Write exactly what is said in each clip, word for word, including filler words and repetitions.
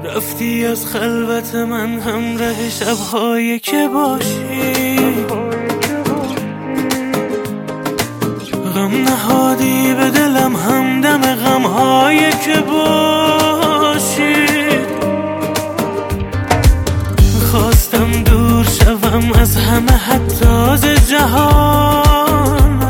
رفتی از خلوت من همراه شب‌هایی که باشی، غم نهادی به دلم همدم غم‌هایی که باشی. خواستم دور شوم از همه حتی از جهان،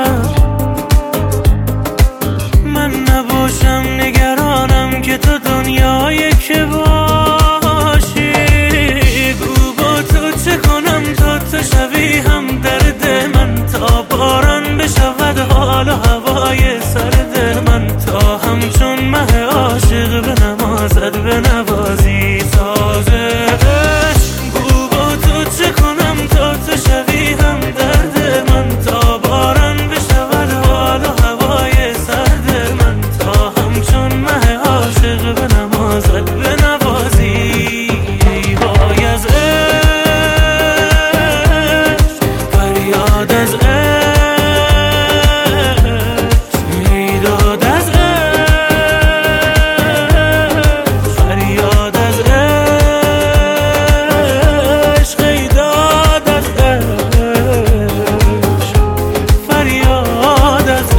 من نباشم نگرانم که تو دنیایی که باشی. گو با تو چه کنم تا تو شوی هم درد من، تا باران بشود حال و هوای سرد من، تا همچون مه عاشق به نمازت به نوازی سازش. گو با تو چه کنم تا تو شوی هم درد من، تا باران بشود حال و هوای سرد من، تا همچون مه عاشق به نمازت به نوازی. ای وای از عشق، فریاد از عشق، میداد از عشق، فریاد از عشق، ایداد از عشق، فریاد از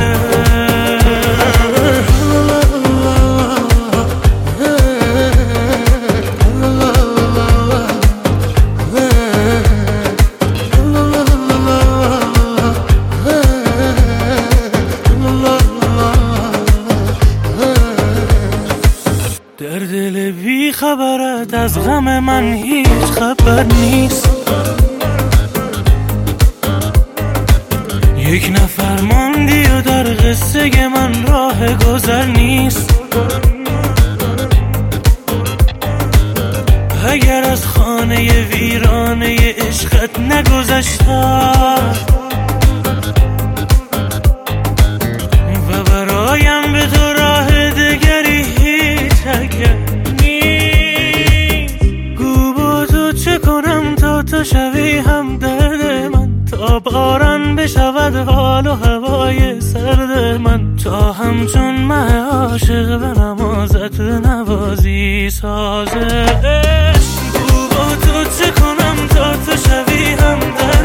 در دل بی خبرت از غم من هیچ خبر نیست. یک نفر ماندی و در قصه من راه گذر نیست. اگر از خانه ویرانه عشقت نگذشتم و برایم به تو راه دگری هیچ اگر نیست. گو با تو چه کنم تا تو شوی هم درد من، تا باران بشود حال و هوای سرد من، تا همچون مه عاشق به نمازت به نوازی سازش. گو با تو چه کنم تا تو شوی هم درد